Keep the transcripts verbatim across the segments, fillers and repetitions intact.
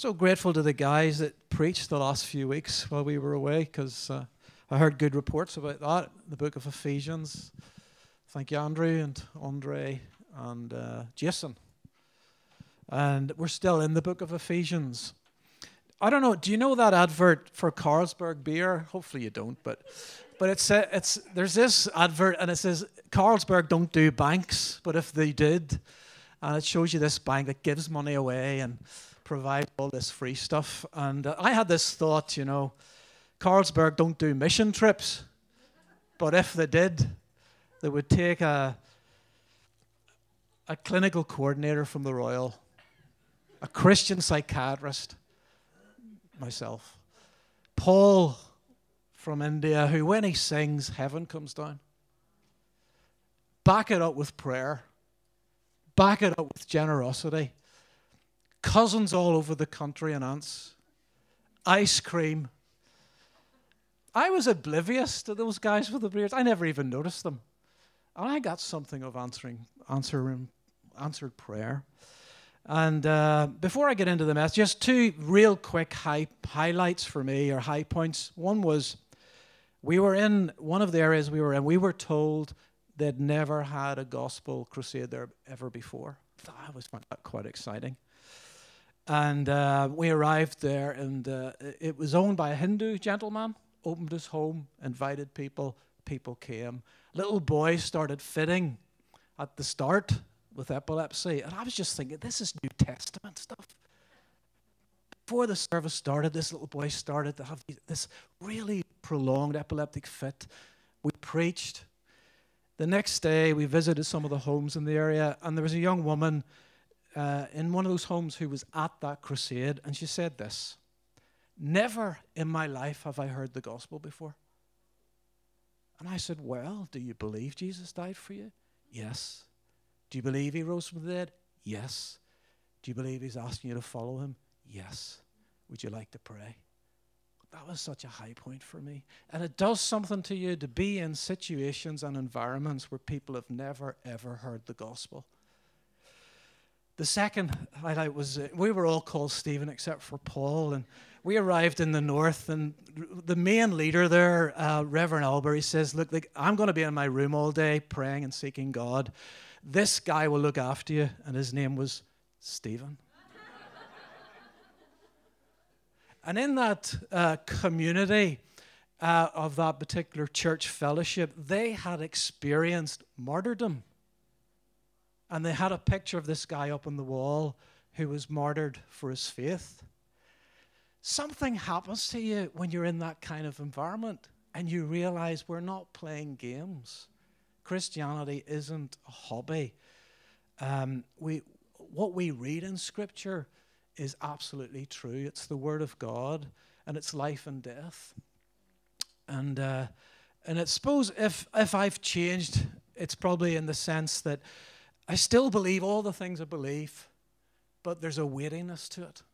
So grateful to the guys that preached the last few weeks while we were away, because uh, I heard good reports about that, the book of Ephesians. Thank you, Andrew and Andre and uh, Jason. And we're still in the book of Ephesians. I don't know, do you know that advert for Carlsberg beer? Hopefully you don't, but but it's uh, it's there's this advert and it says, Carlsberg don't do banks, but if they did, and it shows you this bank that gives money away and provides all this free stuff. And uh, I had this thought, you know, Carlsberg don't do mission trips, but if they did, they would take a a clinical coordinator from the Royal, a Christian psychiatrist, myself, Paul from India, who when he sings, heaven comes down. Back it up with prayer. Back it up with generosity. Cousins all over the country and aunts. Ice cream. I was oblivious to those guys with the beards. I never even noticed them. And I got something of answering, answering, answered prayer. And uh, before I get into the message, just two real quick high, highlights for me, or high points. One was, we were in one of the areas we were in, we were told they'd never had a gospel crusade there ever before. That was quite exciting. And uh, we arrived there, and uh, it was owned by a Hindu gentleman, opened his home, invited people, people came. Little boys started fitting at the start with epilepsy. And I was just thinking, this is New Testament stuff. Before the service started, this little boy started to have this really prolonged epileptic fit. We preached. The next day, we visited some of the homes in the area, and there was a young woman uh, in one of those homes who was at that crusade, and she said this: never in my life have I heard the gospel before. And I said, well, do you believe Jesus died for you? Yes. Do you believe he rose from the dead? Yes. Do you believe he's asking you to follow him? Yes. Would you like to pray? That was such a high point for me. And it does something to you to be in situations and environments where people have never, ever heard the gospel. The second highlight was uh, we were all called Stephen except for Paul, and we arrived in the north, and the main leader there, uh, Reverend Albury, says, look, like, I'm going to be in my room all day praying and seeking God. This guy will look after you, and his name was Stephen. And in that uh, community uh, of that particular church fellowship, they had experienced martyrdom. And they had a picture of this guy up on the wall who was martyred for his faith. Something happens to you when you're in that kind of environment and you realize we're not playing games. Christianity isn't a hobby. Um, we, what we read in Scripture is absolutely true. It's the Word of God, and it's life and death. And uh, and I suppose if if I've changed, it's probably in the sense that I still believe all the things I believe, but there's a weightiness to it.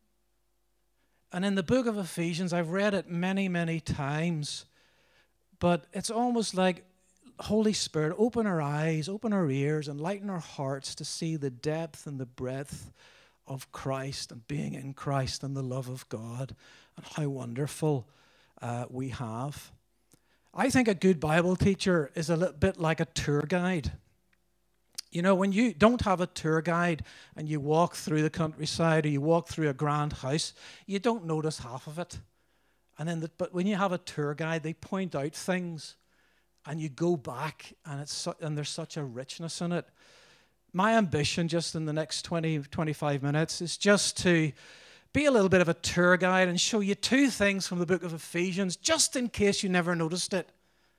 And in the book of Ephesians, I've read it many, many times, but it's almost like, Holy Spirit, open our eyes, open our ears, enlighten our hearts to see the depth and the breadth of Christ and being in Christ and the love of God, and how wonderful uh, we have. I think a good Bible teacher is a little bit like a tour guide. You know, when you don't have a tour guide and you walk through the countryside or you walk through a grand house, you don't notice half of it. And then, the, but when you have a tour guide, they point out things, and you go back, and it's su- and there's such a richness in it. My ambition, just in the next twenty, twenty-five minutes, is just to be a little bit of a tour guide and show you two things from the book of Ephesians, just in case you never noticed it.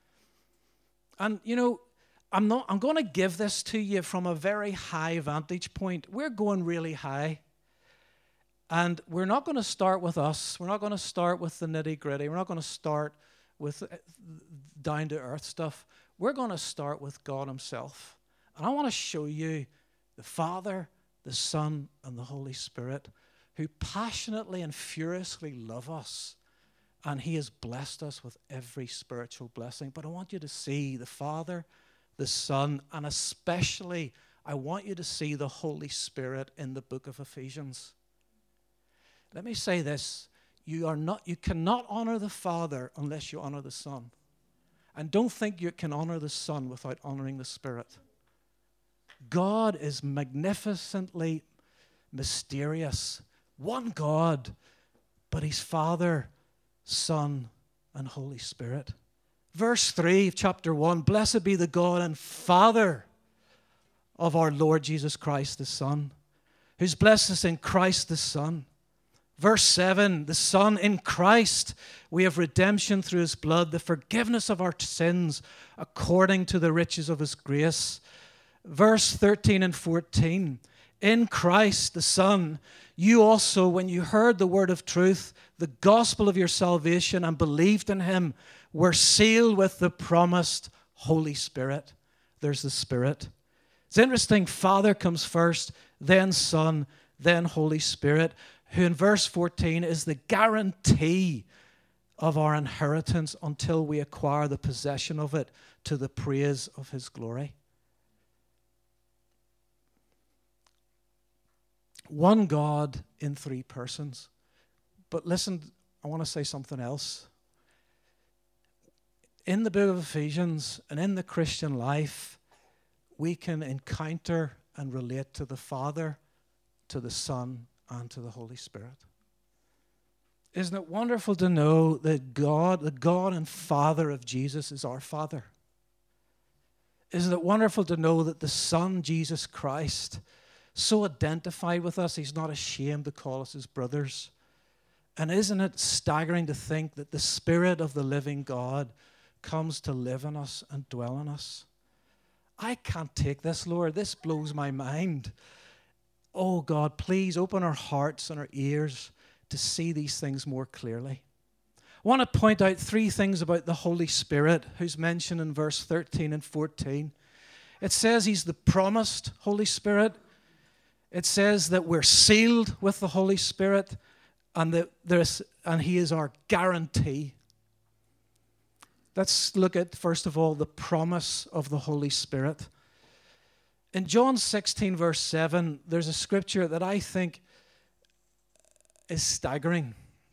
And you know, I'm not. I'm going to give this to you from a very high vantage point. We're going really high. And we're not going to start with us. We're not going to start with the nitty-gritty. We're not going to start with down-to-earth stuff. We're going to start with God himself. And I want to show you the Father, the Son, and the Holy Spirit, who passionately and furiously love us. And he has blessed us with every spiritual blessing. But I want you to see the Father, the Son, and especially I want you to see the Holy Spirit in the book of Ephesians. Let me say this. You are not, you cannot honor the Father unless you honor the Son. And don't think you can honor the Son without honoring the Spirit. God is magnificently mysterious. One God, but He's Father, Son, and Holy Spirit. Verse three of chapter one, blessed be the God and Father of our Lord Jesus Christ the Son, who's blessed us in Christ the Son. Verse seven, the Son in Christ, we have redemption through His blood, the forgiveness of our sins according to the riches of His grace. Verse thirteen and fourteen, in Christ the Son, you also, when you heard the word of truth, the gospel of your salvation, and believed in Him, were sealed with the promised Holy Spirit. There's the Spirit. It's interesting, Father comes first, then Son, then Holy Spirit, who in verse fourteen is the guarantee of our inheritance until we acquire the possession of it to the praise of His glory. One God in three persons. But listen, I want to say something else. In the book of Ephesians and in the Christian life, we can encounter and relate to the Father, to the Son, and to the Holy Spirit. Isn't it wonderful to know that God, the God and Father of Jesus, is our Father? Isn't it wonderful to know that the Son, Jesus Christ, so identified with us, He's not ashamed to call us His brothers? And isn't it staggering to think that the Spirit of the living God comes to live in us and dwell in us? I can't take this, Lord. This blows my mind. Oh, God, please open our hearts and our ears to see these things more clearly. I want to point out three things about the Holy Spirit, who's mentioned in verse thirteen and fourteen. It says He's the promised Holy Spirit. It says that we're sealed with the Holy Spirit, and that there's, and He is our guarantee. Let's look at, first of all, the promise of the Holy Spirit. In John sixteen, verse seven, there's a scripture that I think is staggering.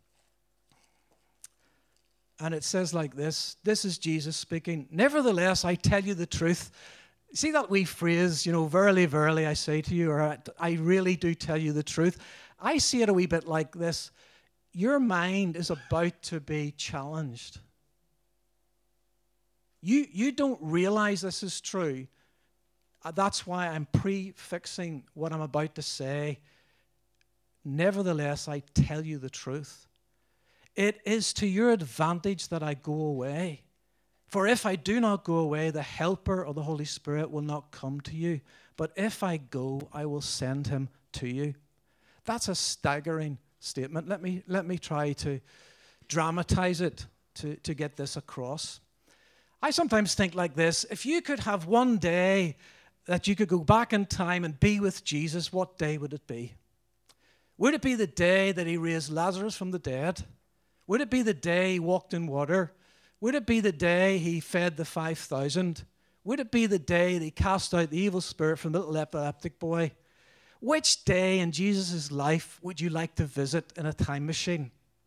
And it says like this. This is Jesus speaking. Nevertheless, I tell you the truth. See that wee phrase, you know, verily, verily, I say to you, or I really do tell you the truth. I see it a wee bit like this. Your mind is about to be challenged. You, you don't realize this is true. That's why I'm prefixing what I'm about to say. Nevertheless, I tell you the truth. It is to your advantage that I go away. For if I do not go away, the Helper of the Holy Spirit will not come to you. But if I go, I will send Him to you. That's a staggering statement. Let me, let me try to dramatize it to, to get this across. I sometimes think like this. If you could have one day that you could go back in time and be with Jesus, what day would it be? Would it be the day that He raised Lazarus from the dead? Would it be the day He walked in water? Would it be the day He fed the five thousand? Would it be the day that He cast out the evil spirit from the little epileptic boy? Which day in Jesus' life would you like to visit in a time machine?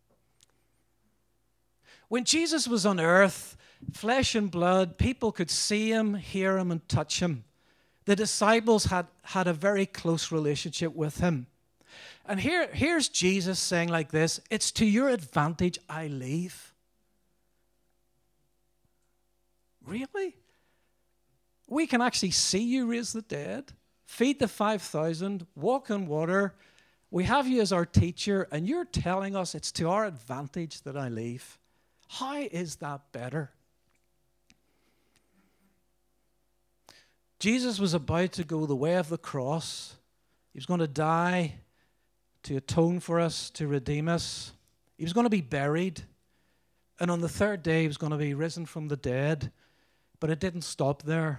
When Jesus was on earth, flesh and blood, people could see Him, hear Him, and touch Him. The disciples had, had a very close relationship with Him. And here, here's Jesus saying like this, it's to your advantage I leave. Really? We can actually see you raise the dead, feed the five thousand, walk on water. We have you as our teacher, and you're telling us it's to our advantage that I leave. How is that better? Jesus was about to go the way of the cross. He was going to die to atone for us, to redeem us. He was going to be buried. And on the third day, He was going to be risen from the dead. But it didn't stop there.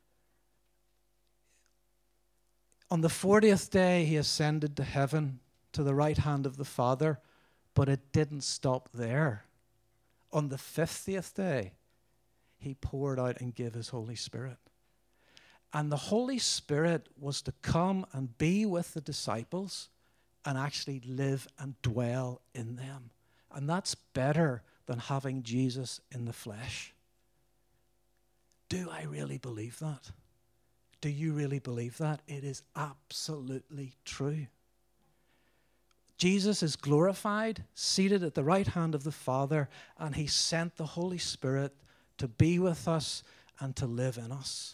On the fortieth day, He ascended to heaven, to the right hand of the Father. But it didn't stop there. On the fiftieth day, He poured out and gave His Holy Spirit. And the Holy Spirit was to come and be with the disciples and actually live and dwell in them. And that's better than having Jesus in the flesh. Do I really believe that? Do you really believe that? It is absolutely true. Jesus is glorified, seated at the right hand of the Father, and he sent the Holy Spirit to be with us and to live in us.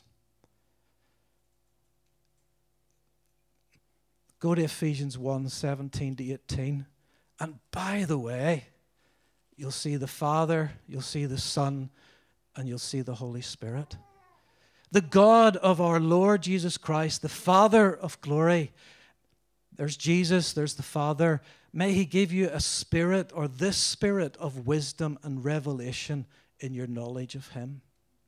Go to Ephesians one, seventeen to eighteen. And by the way, you'll see the Father, you'll see the Son, and you'll see the Holy Spirit. The God of our Lord Jesus Christ, the Father of glory. There's Jesus, there's the Father. May he give you a spirit, or this spirit of wisdom and revelation in your knowledge of him.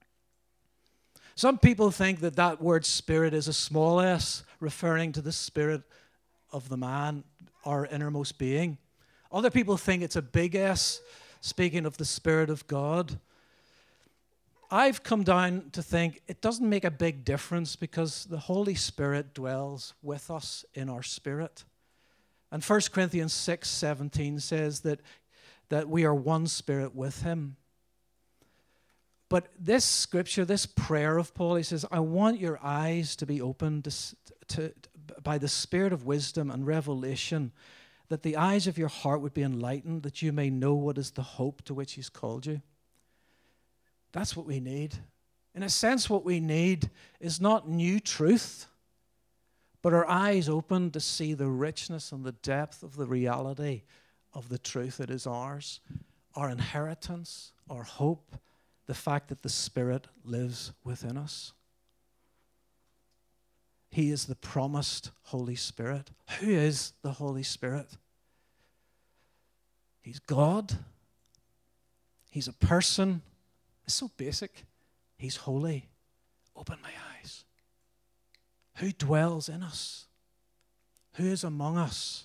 Some people think that that word spirit is a small s, referring to the spirit of the man, our innermost being. Other people think it's a big S, speaking of the Spirit of God. I've come down to think it doesn't make a big difference, because the Holy Spirit dwells with us in our spirit. And First Corinthians six seventeen says that, that we are one spirit with him. But this scripture, this prayer of Paul, he says, I want your eyes to be opened to, to, by the spirit of wisdom and revelation, that the eyes of your heart would be enlightened, that you may know what is the hope to which he's called you. That's what we need. In a sense, what we need is not new truth, but our eyes open to see the richness and the depth of the reality of the truth that is ours, our inheritance, our hope, the fact that the Spirit lives within us. He is the promised Holy Spirit. Who is the Holy Spirit? He's God. He's a person. It's so basic. He's holy. Open my eyes. Who dwells in us? Who is among us?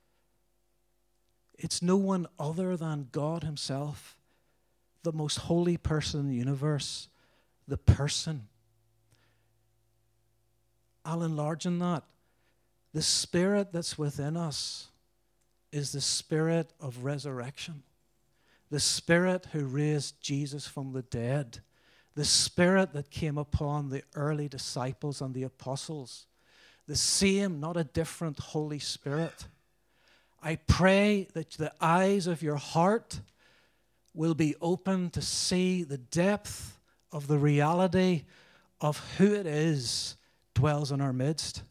It's no one other than God himself, the most holy person in the universe, the person. I'll enlarge on that. The Spirit that's within us is the Spirit of resurrection. The Spirit who raised Jesus from the dead. The Spirit that came upon the early disciples and the apostles. The same, not a different Holy Spirit. I pray that the eyes of your heart will be open to see the depth of the reality of who it is dwells in our midst.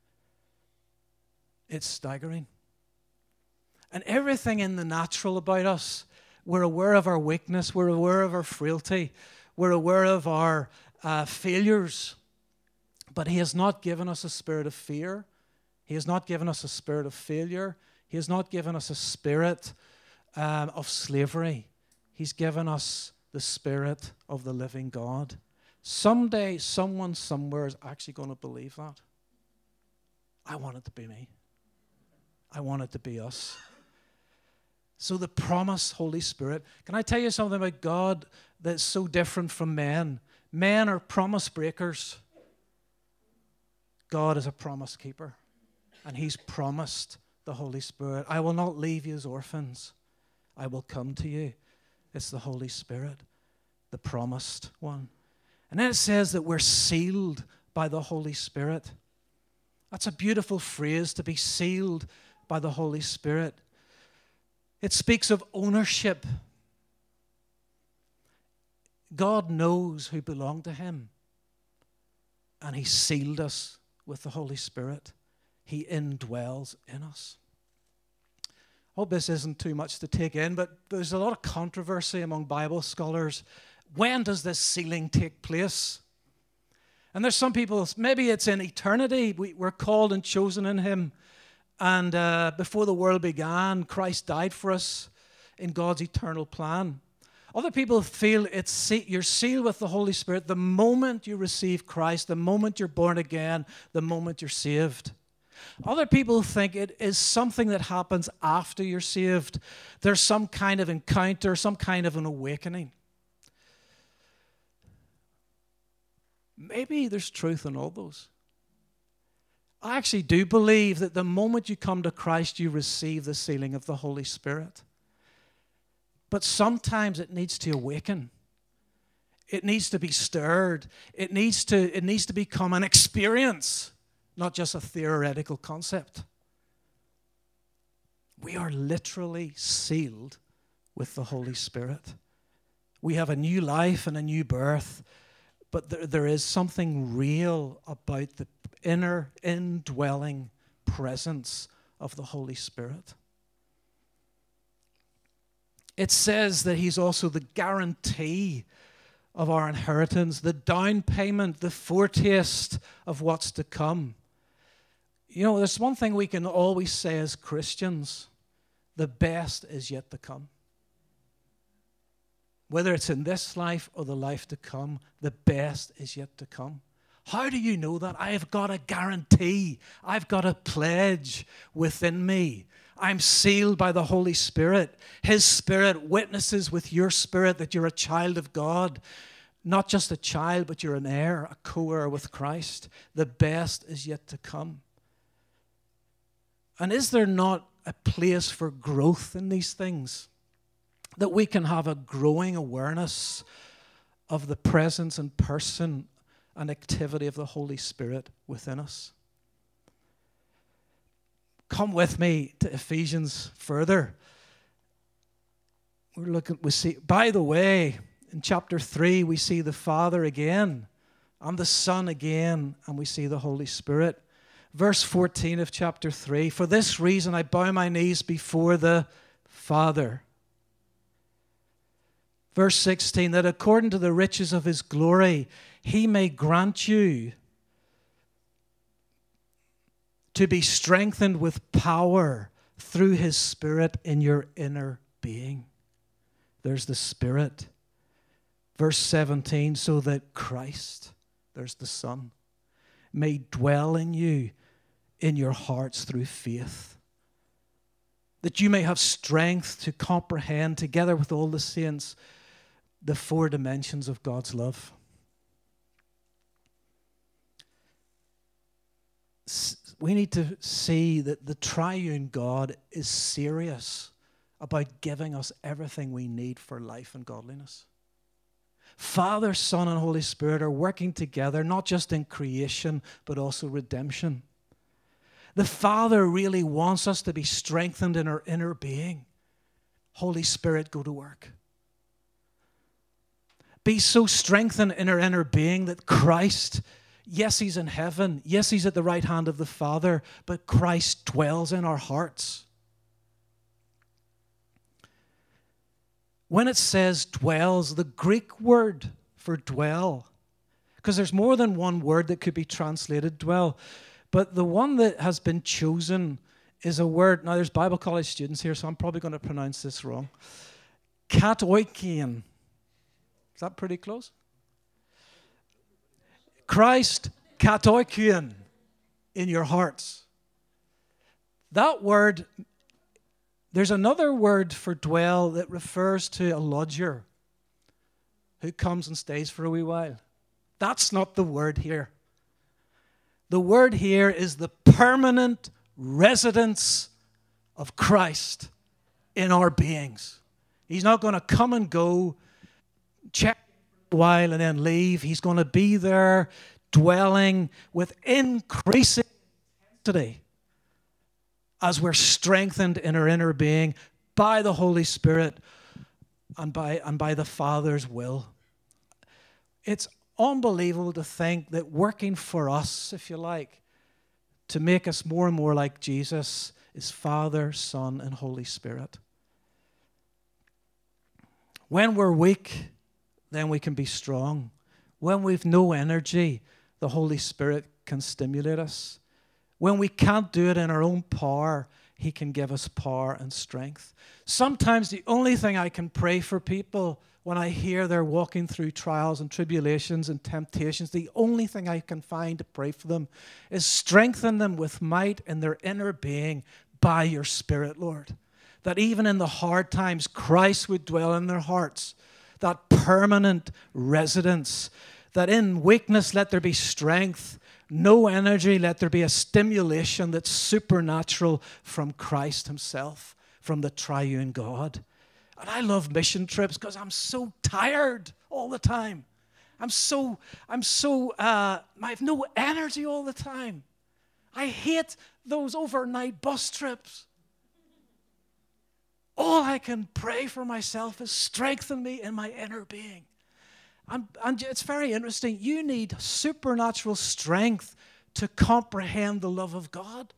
It's staggering. And everything in the natural about us, we're aware of our weakness, we're aware of our frailty, we're aware of our uh, failures. But he has not given us a spirit of fear. He has not given us a spirit of failure. He has not given us a spirit um, of slavery. He's given us the Spirit of the living God. Someday, someone somewhere is actually going to believe that. I want it to be me. I want it to be us. So the promised Holy Spirit. Can I tell you something about God that's so different from men? Men are promise breakers. God is a promise keeper. And he's promised the Holy Spirit. I will not leave you as orphans. I will come to you. It's the Holy Spirit, the promised one. And then it says that we're sealed by the Holy Spirit. That's a beautiful phrase, to be sealed by the Holy Spirit. It speaks of ownership. God knows who belong to him, and he sealed us with the Holy Spirit. He indwells in us. I hope this isn't too much to take in, but there's a lot of controversy among Bible scholars. When does this sealing take place? And there's some people, maybe it's in eternity. We, we're called and chosen in him. And uh, before the world began, Christ died for us in God's eternal plan. Other people feel it's you're sealed with the Holy Spirit the moment you receive Christ, the moment you're born again, the moment you're saved. Other people think it is something that happens after you're saved. There's some kind of encounter, some kind of an awakening. Maybe there's truth in all those. I actually do believe that the moment you come to Christ, you receive the sealing of the Holy Spirit. But sometimes it needs to awaken. It needs to be stirred. It needs to, it needs to become an experience, not just a theoretical concept. We are literally sealed with the Holy Spirit. We have a new life and a new birth, but there, there is something real about the inner, indwelling presence of the Holy Spirit. It says that he's also the guarantee of our inheritance, the down payment, the foretaste of what's to come. You know, there's one thing we can always say as Christians: the best is yet to come. Whether it's in this life or the life to come, the best is yet to come. How do you know that? I have got a guarantee. I've got a pledge within me. I'm sealed by the Holy Spirit. His Spirit witnesses with your spirit that you're a child of God. Not just a child, but you're an heir, a co-heir with Christ. The best is yet to come. And is there not a place for growth in these things? That we can have a growing awareness of the presence and person and activity of the Holy Spirit within us. Come with me to Ephesians further. We're looking, we see, by the way, in chapter three, we see the Father again and the Son again, and we see the Holy Spirit. Verse fourteen of chapter three, for this reason I bow my knees before the Father. Verse sixteen, that according to the riches of his glory, he may grant you to be strengthened with power through his Spirit in your inner being. There's the Spirit. Verse seventeen, so that Christ, there's the Son, may dwell in you in your hearts through faith, that you may have strength to comprehend together with all the saints the four dimensions of God's love. We need to see that the triune God is serious about giving us everything we need for life and godliness. Father, Son, and Holy Spirit are working together, not just in creation, but also redemption. The Father really wants us to be strengthened in our inner being. Holy Spirit, go to work. Be so strengthened in our inner being that Christ, yes, he's in heaven. Yes, he's at the right hand of the Father, but Christ dwells in our hearts. When it says dwells, the Greek word for dwell, because there's more than one word that could be translated dwell, but the one that has been chosen is a word, now there's Bible college students here, so I'm probably going to pronounce this wrong. Katoikian. Is that pretty close? Christ katoikian in your hearts. That word, there's another word for dwell that refers to a lodger who comes and stays for a wee while. That's not the word here. The word here is the permanent residence of Christ in our beings. He's not going to come and go, check a while and then leave. He's going to be there dwelling with increasing intensity as we're strengthened in our inner being by the Holy Spirit and by, and by the Father's will. It's unbelievable to think that working for us, if you like, to make us more and more like Jesus is Father, Son, and Holy Spirit. When we're weak, then we can be strong. When we've no energy, the Holy Spirit can stimulate us. When we can't do it in our own power, he can give us power and strength. Sometimes the only thing I can pray for people when I hear they're walking through trials and tribulations and temptations, the only thing I can find to pray for them is strengthen them with might in their inner being by your Spirit, Lord. That even in the hard times, Christ would dwell in their hearts. That permanent residence. That in weakness, let there be strength. no energy. Let there be a stimulation that's supernatural from Christ himself, from the triune God. And I love mission trips because I'm so tired all the time. I'm so, I'm so, uh, I have no energy all the time. I hate those overnight bus trips. All I can pray for myself is strengthen me in my inner being. And, and it's very interesting. You need supernatural strength to comprehend the love of God.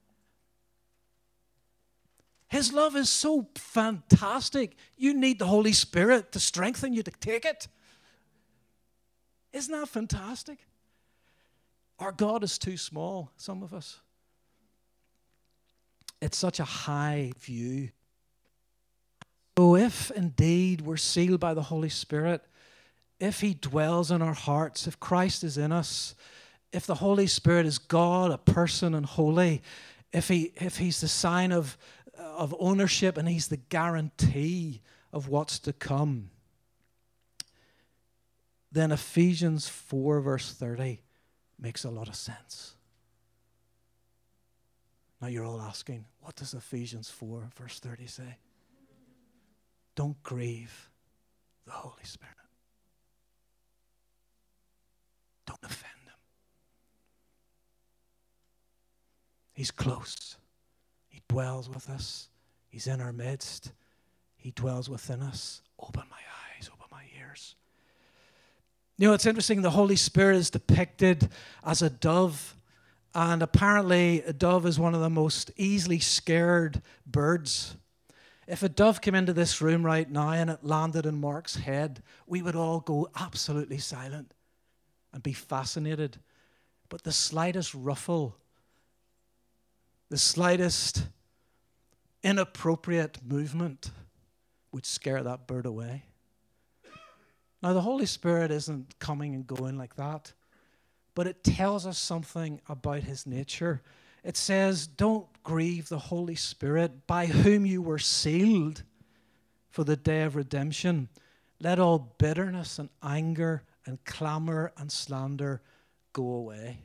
His love is so fantastic. You need the Holy Spirit to strengthen you to take it. Isn't that fantastic? Our God is too small, some of us. It's such a high view. So if indeed we're sealed by the Holy Spirit, if he dwells in our hearts, if Christ is in us, if the Holy Spirit is God, a person and holy, if he if he's the sign of, of ownership and he's the guarantee of what's to come, then Ephesians four verse thirty makes a lot of sense. Now you're all asking, what does Ephesians four verse thirty say? Don't grieve the Holy Spirit. Don't offend him. He's close. He dwells with us. He's in our midst. He dwells within us. Open my eyes, open my ears. You know, it's interesting. The Holy Spirit is depicted as a dove. And apparently, a dove is one of the most easily scared birds. If a dove came into this room right now and it landed in Mark's head, we would all go absolutely silent and be fascinated. But the slightest ruffle, the slightest inappropriate movement would scare that bird away. Now, the Holy Spirit isn't coming and going like that, but it tells us something about his nature. It says, don't grieve the Holy Spirit, by whom you were sealed for the day of redemption. Let all bitterness and anger and clamor and slander go away.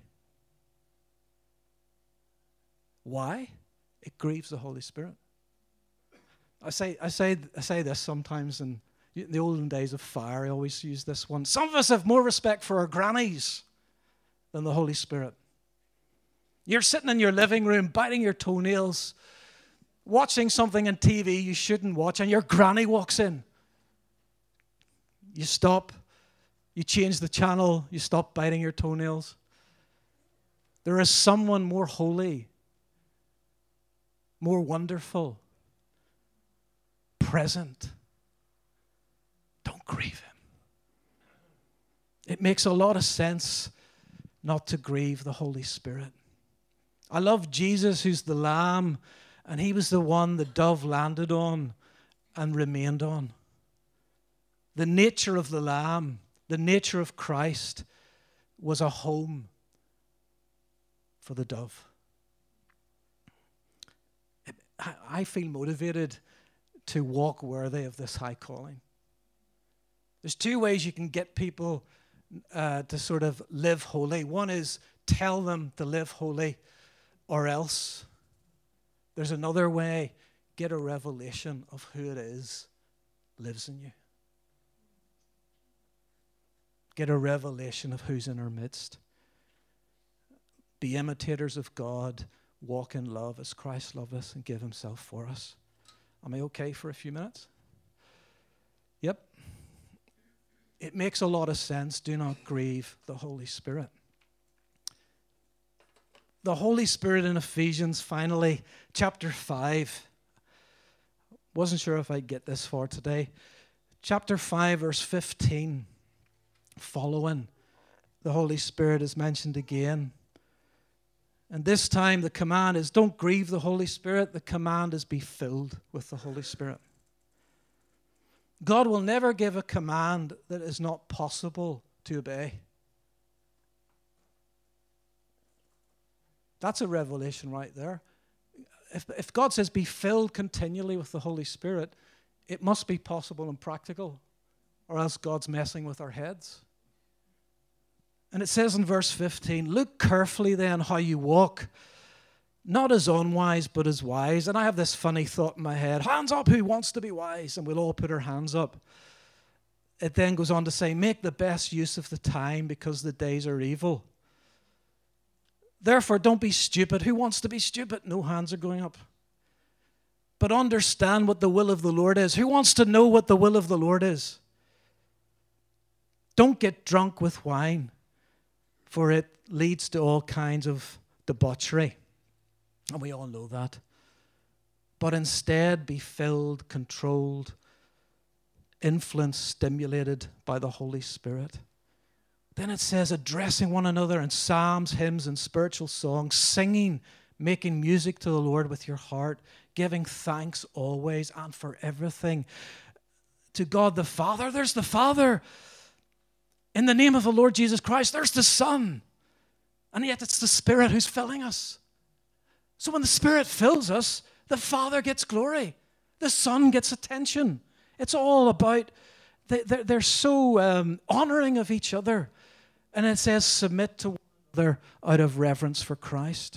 Why? It grieves the Holy Spirit. I say, I say, I say this sometimes, and in the olden days of fire, I always use this one. Some of us have more respect for our grannies than the Holy Spirit. You're sitting in your living room, biting your toenails, watching something on T V you shouldn't watch, and your granny walks in. You stop. You change the channel. You stop biting your toenails. There is someone more holy, more wonderful, present. Don't grieve him. It makes a lot of sense not to grieve the Holy Spirit. I love Jesus, who's the Lamb, and he was the one the dove landed on and remained on. The nature of the Lamb, the nature of Christ, was a home for the dove. I feel motivated to walk worthy of this high calling. There's two ways you can get people uh, to sort of live holy. One is tell them to live holy, or else. There's another way. Get a revelation of who it is lives in you. Get a revelation of who's in our midst. Be imitators of God. Walk in love as Christ loved us and give himself for us. Am I okay for a few minutes? Yep. It makes a lot of sense. Do not grieve the Holy Spirit. The Holy Spirit in Ephesians, finally, chapter five. Wasn't sure if I'd get this far today. Chapter five, verse fifteen. Following, the Holy Spirit is mentioned again. And this time the command is don't grieve the Holy Spirit. The command is be filled with the Holy Spirit. God will never give a command that is not possible to obey. That's a revelation right there. If, if God says be filled continually with the Holy Spirit, it must be possible and practical, or else God's messing with our heads. And it says in verse fifteen, look carefully then how you walk, not as unwise, but as wise. And I have this funny thought in my head, hands up who wants to be wise? And we'll all put our hands up. It then goes on to say, make the best use of the time because the days are evil. Therefore, don't be stupid. Who wants to be stupid? No hands are going up. But understand what the will of the Lord is. Who wants to know what the will of the Lord is? Don't get drunk with wine, for it leads to all kinds of debauchery. And we all know that. But instead, be filled, controlled, influenced, stimulated by the Holy Spirit. Then it says, addressing one another in psalms, hymns, and spiritual songs, singing, making music to the Lord with your heart, giving thanks always and for everything to God the Father. There's the Father. In the name of the Lord Jesus Christ, there's the Son. And yet it's the Spirit who's filling us. So when the Spirit fills us, the Father gets glory. The Son gets attention. It's all about, they're, they're so um, honoring of each other. And it says, submit to one another out of reverence for Christ.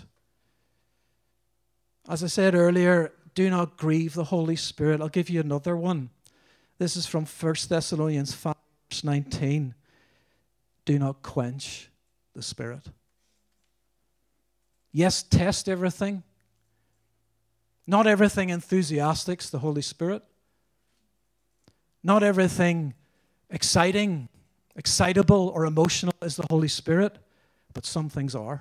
As I said earlier, do not grieve the Holy Spirit. I'll give you another one. This is from First Thessalonians five, verse nineteen. Do not quench the Spirit. Yes, test everything. Not everything enthusiastic's the Holy Spirit. Not everything exciting, excitable, or emotional is the Holy Spirit, but some things are.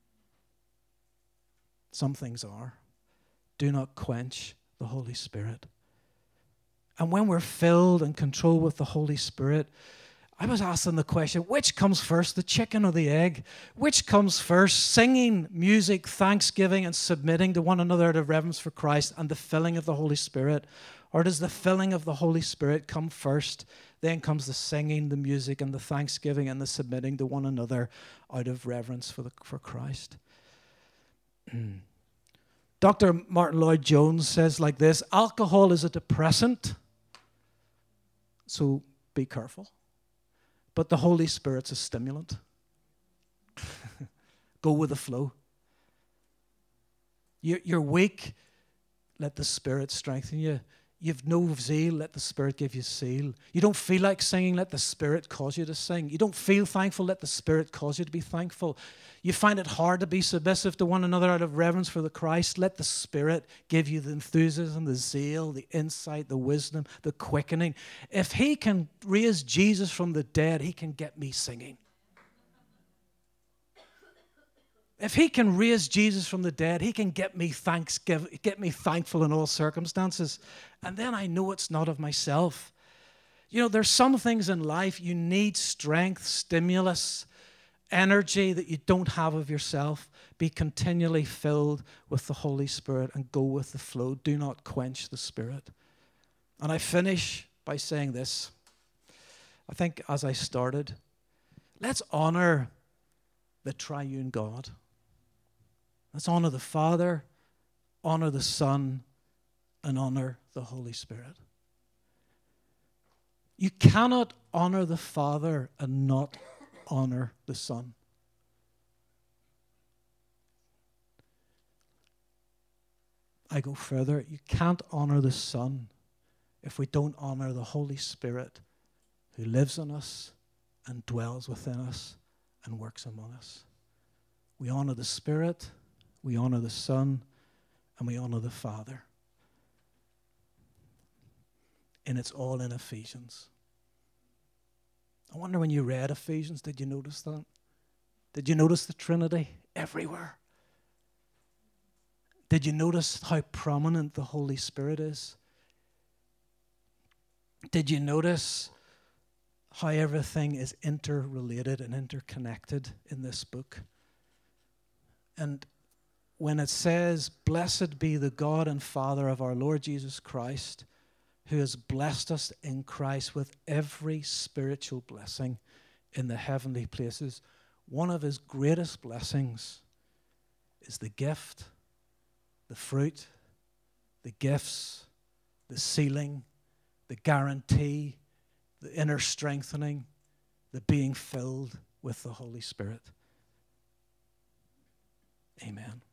Some things are. Do not quench the Holy Spirit. And when we're filled and controlled with the Holy Spirit, I was asking the question, which comes first, the chicken or the egg? Which comes first, singing, music, thanksgiving, and submitting to one another out of reverence for Christ and the filling of the Holy Spirit? Or does the filling of the Holy Spirit come first, then comes the singing, the music, and the thanksgiving, and the submitting to one another out of reverence for, the, for Christ? Doctor Martin Lloyd-Jones says like this, alcohol is a depressant, so be careful. But the Holy Spirit's a stimulant. Go with the flow. You're, you're weak, let the Spirit strengthen you. You've no zeal, let the Spirit give you zeal. You don't feel like singing, let the Spirit cause you to sing. You don't feel thankful, let the Spirit cause you to be thankful. You find it hard to be submissive to one another out of reverence for the Christ, let the Spirit give you the enthusiasm, the zeal, the insight, the wisdom, the quickening. If He can raise Jesus from the dead, He can get me singing. If He can raise Jesus from the dead, He can get me thanksgiving, get me thankful in all circumstances. And then I know it's not of myself. You know, there's some things in life you need strength, stimulus, energy that you don't have of yourself. Be continually filled with the Holy Spirit and go with the flow. Do not quench the Spirit. And I finish by saying this. I think as I started, let's honor the triune God. Let's honor the Father, honor the Son, and honor the Holy Spirit. You cannot honor the Father and not honor the Son. I go further. You can't honor the Son if we don't honor the Holy Spirit who lives in us and dwells within us and works among us. We honor the Spirit, we honor the Son, and we honor the Father. And it's all in Ephesians. I wonder when you read Ephesians, did you notice that? Did you notice the Trinity everywhere? Did you notice how prominent the Holy Spirit is? Did you notice how everything is interrelated and interconnected in this book? And when it says, blessed be the God and Father of our Lord Jesus Christ, who has blessed us in Christ with every spiritual blessing in the heavenly places, one of His greatest blessings is the gift, the fruit, the gifts, the sealing, the guarantee, the inner strengthening, the being filled with the Holy Spirit. Amen.